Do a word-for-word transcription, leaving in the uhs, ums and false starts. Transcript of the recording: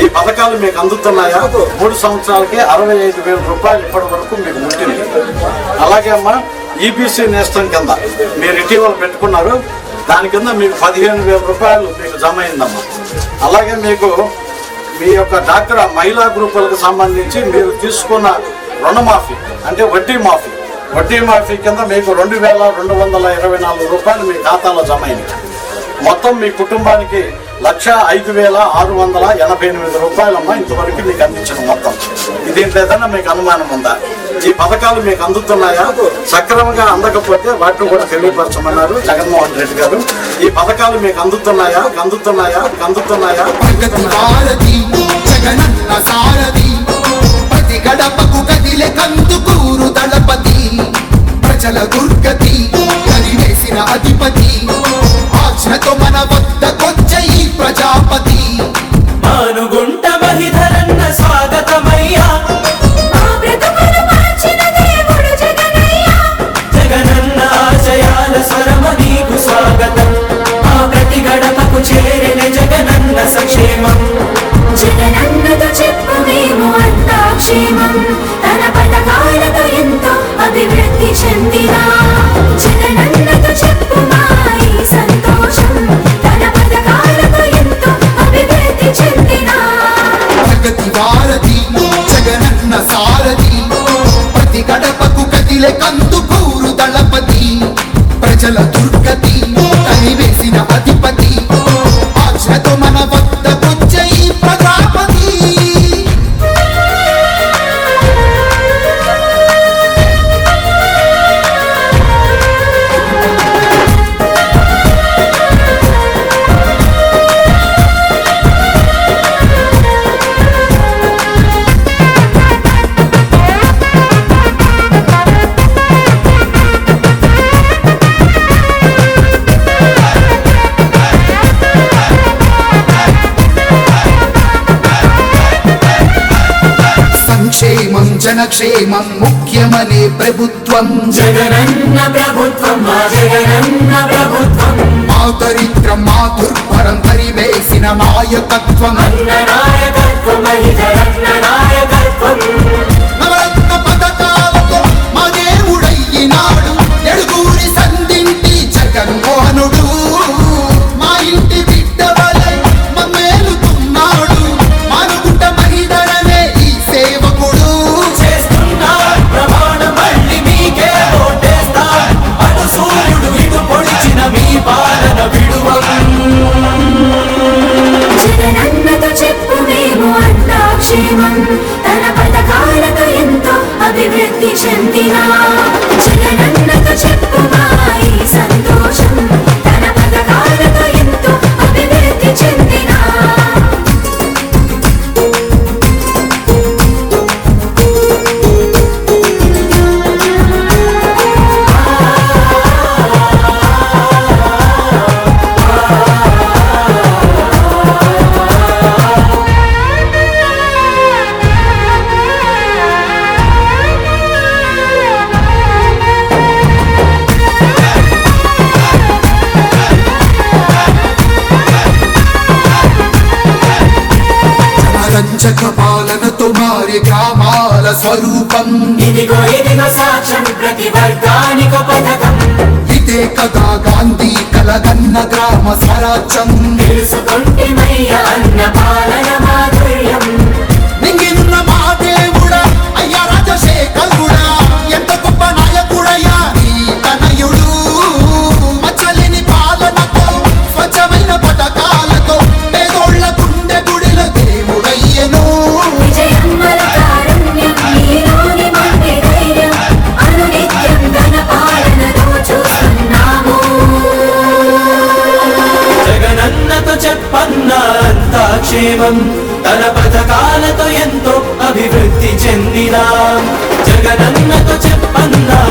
పథకాలు మీకు అందుతున్నాయా? మూడు సంవత్సరాలకి అరవై ఐదు వేల రూపాయలు ఇప్పటి వరకు మీకు ముట్టింది. అలాగే అమ్మా ఈబీసీ నేస్తం కింద మీరు ఇటీవల పెట్టుకున్నారు, దాని కింద మీకు పదిహేను వేల రూపాయలు మీకు జమ అయిందమ్మా. అలాగే మీకు మీ యొక్క డాక్టర్ మహిళా గ్రూపులకు సంబంధించి మీరు తీసుకున్న రుణమాఫీ అంటే వడ్డీ మాఫీ వడ్డీ మాఫీ కింద మీకు రెండు వేల రెండు వందల ఇరవై నాలుగు రూపాయలు మీ ఖాతాలో జమ అయింది. మొత్తం మీ కుటుంబానికి లక్ష ఐదు వేల ఆరు వందల ఎనభై ఎనిమిది రూపాయలమ్మా ఇంతవరకు మీకు అందించిన మొత్తం. దీంట్లో ఏదైనా మీకు అనుమానం ఉందా? ఈ పథకాలు మీకు అందుతున్నాయా? సక్రమంగా అందకపోతే వాటిని కూడా తెలియపరచమన్నారు జగన్మోహన్ రెడ్డి గారు. ఈ పథకాలు మీకు అందుతున్నాయా అందుతున్నాయా అందుతున్నాయా గడపకు కదిలే కందుకూరు దళపతి, ప్రజల దుర్గతి కరివేసిన అధిపతి, ఆజ్ఞతో మన వద్దకొచ్చే ఈ ప్రజాపతి. మానుగుంట మహిధరన్న స్వాగతమయ్యా, జగనన్న ఆశయాల స్వరమ నీకు స్వాగతం. ఆ ప్రతి గడపకు చేరిన జగనన్న సంక్షేమం, జగనన్నతో చెప్పు మేము అంతా క్షేమం. తన పథకాలతో ఎంతో అభివృద్ధి చెందిన జగనన్నతో చెప్పు మా ఈ సంతోషం. తన పథకాలతో ఎంతో అభివృద్ధి చెందిన ప్రగతి వారధి జగనన్న సారథి, ప్రతి గడపకు కదిలే కందుకూరు దళపతి, ప్రజల దుర్గతి కనివేసిన అధిపతి, ఆజ్ఞతో మన వద్దకొచ్చే ఈ ప్రజాపతి. సంక్షేమం జనక్షేమం ముఖ్యమనే ప్రభుత్వం, జగనన్న ప్రభుత్వం మా జగనన్న ప్రభుత్వం. మా దరిద్రం మా దుర్భరం పరివేసిన నాయకత్వం, అన్న నాయకత్వం మహిధరన్న నాయకత్వం. నవరత్న పథకాలతో మా దేవుడయ్యినాడు ఎడుగూరి సంధింటి జగన్మోహనుడు. మా ఇంటి బిడ్డ వలె మమ్మేలుతున్నాడు, మానుగుంట మహిధరనే ఈ సేవకుడు. చేస్తున్నా ప్రమాణం మళ్ళీ మీకే ఓటేస్తా, అటు సూర్యుడు ఇటు పొడిచిన మీ పాలన విడువం. జగనన్నతో చెప్పు మేము అంతా క్షేమం. తన పథకాలతో ఎంతో అభివృద్ధి చెందిన జగనన్నతో చెప్పు మా ఈ సంతోషం. తన పథకాలతో ఎంతో అభివృద్ధి చెందిన రంజక పాలనతో మారే గ్రామాల స్వరూపం, ఇదిగో ఇదిగో సాక్ష్యం ప్రతి వర్గానికో పథకం. ఇదే కదా గాంధీ కలగన్న గ్రామ స్వరాజ్యం. తెలుసుకుంటేమయ్య అన్న పాలన మాధుర్యం, నింగినున్న మా దేవుడా అయ్యా రాజశేఖరుడా, ఎంత గొప్ప నాయకుడయ్యా నీ తనయుడు. మచ్చలేని పాలనతో స్వచ్ఛమైన పథకాలతో పేదోళ్ల గుండె గుడిలో దేవుడయ్యను. విజయమ్మల కారుణ్యం నీలోని మంది ధైర్యం, అనునిత్యం తన పాలనతో చూస్తున్నాము. జగనన్నతో చెప్పన్నా అంతా క్షేమం. తన పథకాలతో ఎంతో అభివృద్ధి చెందిన జగనన్నతో చెప్పన్నా